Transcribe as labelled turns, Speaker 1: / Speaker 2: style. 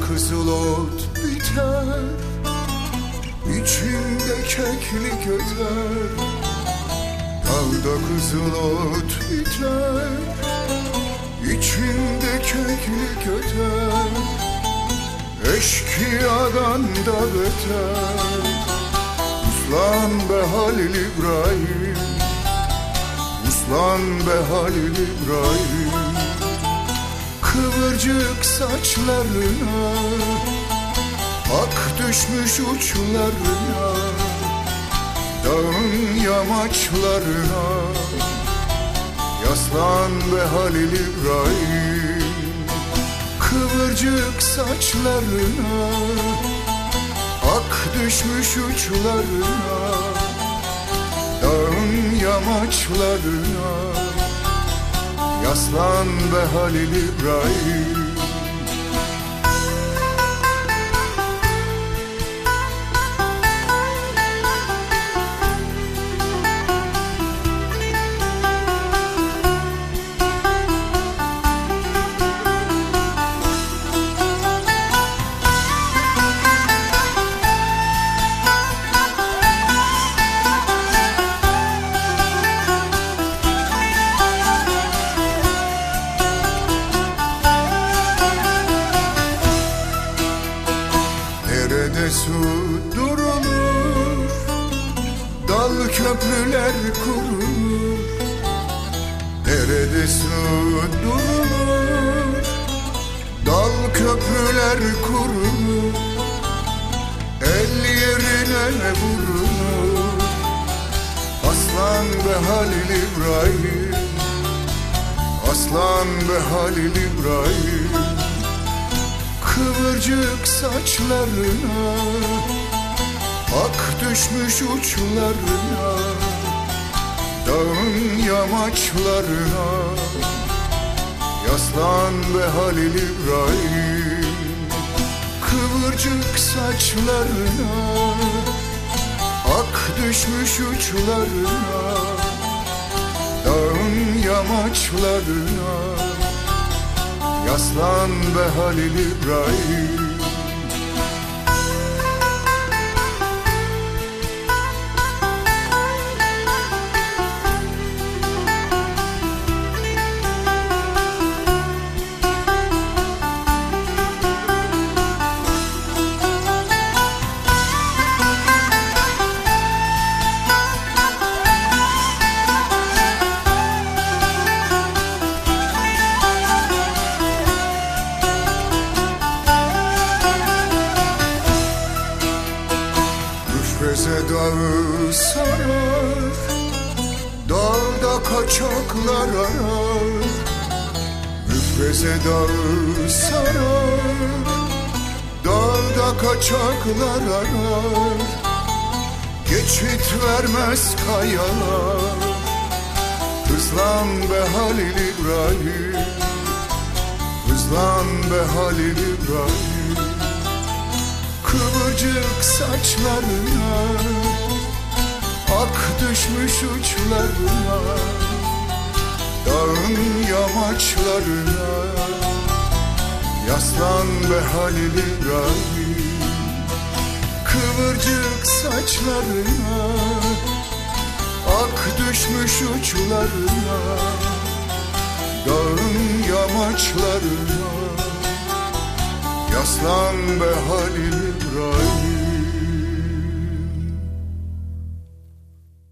Speaker 1: kızıl ot biter, İçimde keklik öter. Dalda kızıl ot biter, İçimde keklik öter. Eşkıyadan da beter. Uslan be Halil İbrahim, uslan be Halil İbrahim. Kıvırcık saçlarına ak düşmüş uçlarına, dağın yamaçlarına. Yaslan be Halil İbrahim. Kıvırcık saçlarına ak düşmüş uçlarına, dağın yamaçlarına. Yaslan be Halil İbrahim. Nerede su durulur, dal köprüler kurulur. Nerede su durulur, dal köprüler kurulur. El yerine vurulur. Aslan be Halil İbrahim, aslan be Halil İbrahim. Kıvırcık saçlarına ak düşmüş uçlarına, dağın yamaçlarına. Yaslan be Halil İbrahim. Kıvırcık saçlarına ak düşmüş uçlarına, dağın yamaçlarına. Yaslan be Halil İbrahim. Müfreze dağı sarar, dağda kaçaklar arar. Müfreze dağı sarar, dağda kaçaklar arar. Geçit vermez kayalar. Hızlan be Halil İbrahim, hızlan be Halil İbrahim. Kıvırcık saçlarına ak düşmüş uçlarına, dağın yamaçlarına. Yaslan be Halil İbrahim. Kıvırcık saçlarına ak düşmüş uçlarına, dağın yamaçlarına. Yaslan be Halil İbrahim.